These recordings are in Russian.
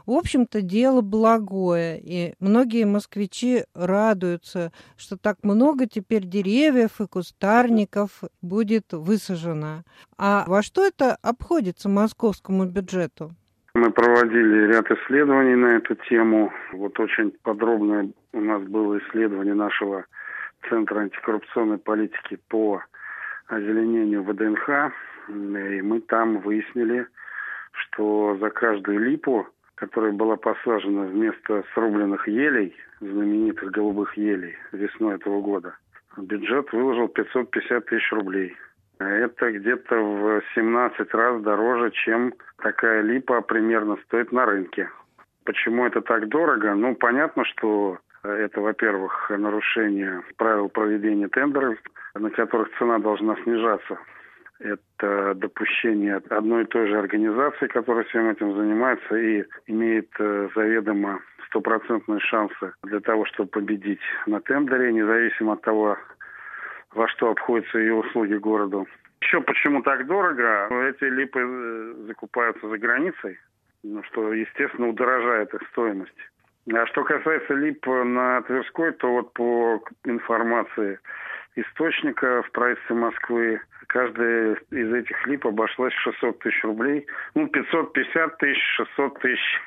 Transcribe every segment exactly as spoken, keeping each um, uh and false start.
В общем-то, дело благое, и многие москвичи радуются, что так много теперь деревьев и кустарников будет высажено. А во что это обходится московскому бюджету? Мы проводили ряд исследований на эту тему. Вот очень подробное у нас было исследование нашего Центра антикоррупционной политики по озеленению ВДНХ. И мы там выяснили, что за каждую липу, которая была посажена вместо срубленных елей, знаменитых голубых елей весной этого года, бюджет выложил пятьсот пятьдесят тысяч рублей. Это где-то в семнадцать раз дороже, чем такая липа примерно стоит на рынке. Почему это так дорого? Ну, понятно, что это, во-первых, нарушение правил проведения тендеров, на которых цена должна снижаться. Это допущение одной и той же организации, которая всем этим занимается и имеет заведомо стопроцентные шансы для того, чтобы победить на тендере, независимо от того, во что обходятся ее услуги городу. Еще почему так дорого? Эти липы закупаются за границей, ну, что, естественно, удорожает их стоимость. А что касается лип на Тверской, то вот по информации источника в правительстве Москвы, каждая из этих лип обошлась в шестьсот тысяч рублей. Ну, пятьсот пятьдесят тысяч, шестьсот тысяч.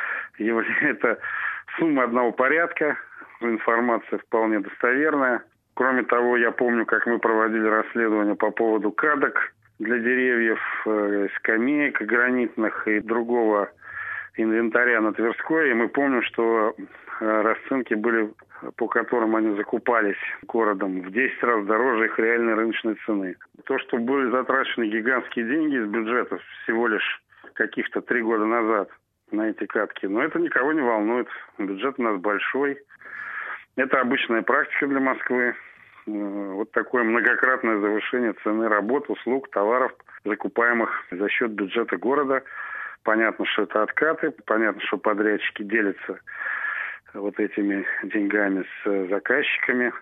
Это сумма одного порядка. Информация вполне достоверная. Кроме того, я помню, как мы проводили расследование по поводу кадок для деревьев, скамеек гранитных и другого инвентаря на Тверской. И мы помним, что расценки были, по которым они закупались городом, в десять раз дороже их реальной рыночной цены. То, что были затрачены гигантские деньги из бюджета всего лишь каких-то три года назад на эти катки, но это никого не волнует. Бюджет у нас большой. Это обычная практика для Москвы. Вот такое многократное завышение цены работ, услуг, товаров, закупаемых за счет бюджета города. Понятно, что это откаты, понятно, что подрядчики делятся вот этими деньгами с заказчиками.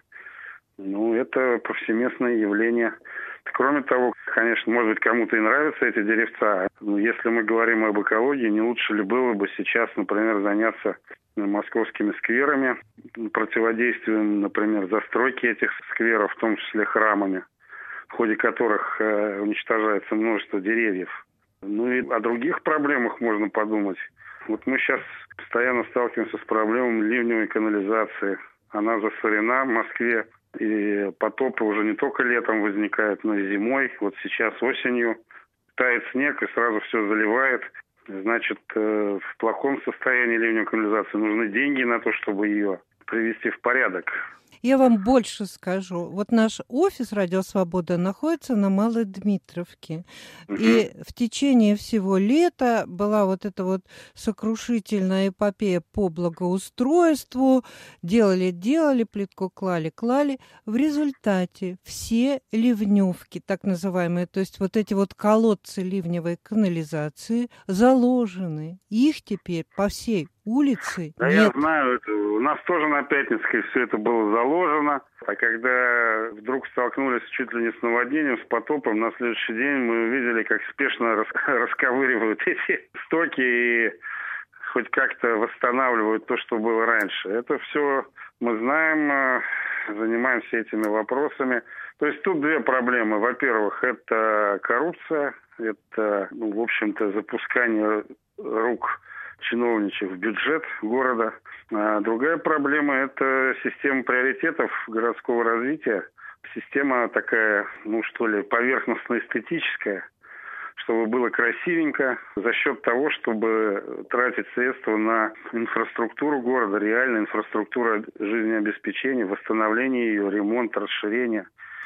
Ну, это повсеместное явление. Кроме того, конечно, может быть, кому-то и нравятся эти деревца. Но если мы говорим об экологии, не лучше ли было бы сейчас, например, заняться московскими скверами, противодействием, например, застройки этих скверов, в том числе храмами, в ходе которых э, уничтожается множество деревьев. Ну и о других проблемах можно подумать. Вот мы сейчас постоянно сталкиваемся с проблемой ливневой канализации. Она засорена в Москве, и потопы уже не только летом возникают, но и зимой. Вот сейчас осенью тает снег и сразу все заливает. Значит, в плохом состоянии ливневой канализации нужны деньги на то, чтобы ее привести в порядок. Я вам больше скажу. Вот наш офис «Радио Свобода» находится на Малой Дмитровке. Угу. И в течение всего лета была вот эта вот сокрушительная эпопея по благоустройству. Делали-делали, плитку клали-клали. В результате все ливневки, так называемые, то есть вот эти вот колодцы ливневой канализации, заложены. Их теперь по всей улице да, нет. Я знаю, это, у нас тоже на Пятницкой все это было заложено. А когда вдруг столкнулись чуть ли не с наводнением, с потопом, на следующий день мы увидели, как спешно рас, расковыривают эти стоки и хоть как-то восстанавливают то, что было раньше. Это все мы знаем, занимаемся этими вопросами. То есть тут две проблемы. Во-первых, это коррупция, это, ну, в общем-то, запускание рук чиновничьих в бюджет города. А другая проблема – это система приоритетов городского развития. Система такая, ну что ли, поверхностно-эстетическая, чтобы было красивенько, за счет того, чтобы тратить средства на инфраструктуру города, реальную инфраструктуру жизнеобеспечения, восстановление ее, ремонт, расширение.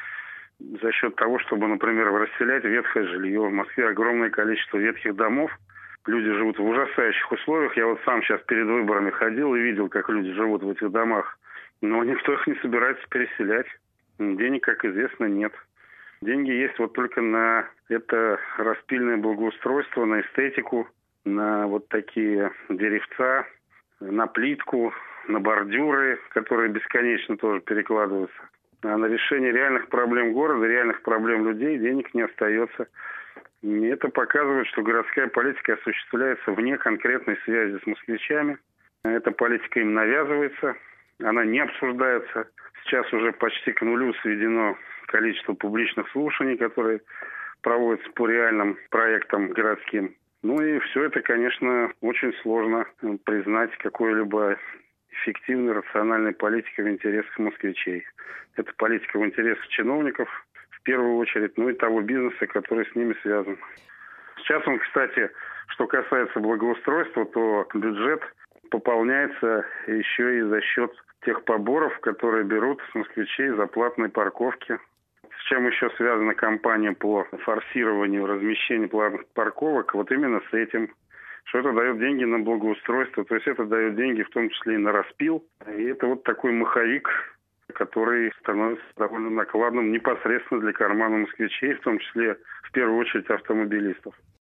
За счет того, чтобы, например, расселять ветхое жилье. В Москве огромное количество ветхих домов. Люди живут в ужасающих условиях. Я вот сам сейчас перед выборами ходил и видел, как люди живут в этих домах. Но никто их не собирается переселять. Денег, как известно, нет. Деньги есть вот только на это распильное благоустройство, на эстетику, на вот такие деревца, на плитку, на бордюры, которые бесконечно тоже перекладываются. А на решение реальных проблем города, реальных проблем людей денег не остается. И это показывает, что городская политика осуществляется вне конкретной связи с москвичами. Эта политика им навязывается, она не обсуждается. Сейчас уже почти к нулю сведено количество публичных слушаний, которые проводятся по реальным проектам городским. Ну и все это, конечно, очень сложно признать какой-либо эффективной, рациональной политикой в интересах москвичей. Это политика в интересах чиновников, в первую очередь, ну и того бизнеса, который с ними связан. Сейчас он, кстати, что касается благоустройства, то бюджет пополняется еще и за счет тех поборов, которые берут с москвичей за платные парковки. С чем еще связана кампания по форсированию размещения платных парковок? Вот именно с этим, что это дает деньги на благоустройство, то есть это дает деньги в том числе и на распил. И это вот такой маховик, который становится довольно накладным непосредственно для кармана москвичей, в том числе в первую очередь автомобилистов.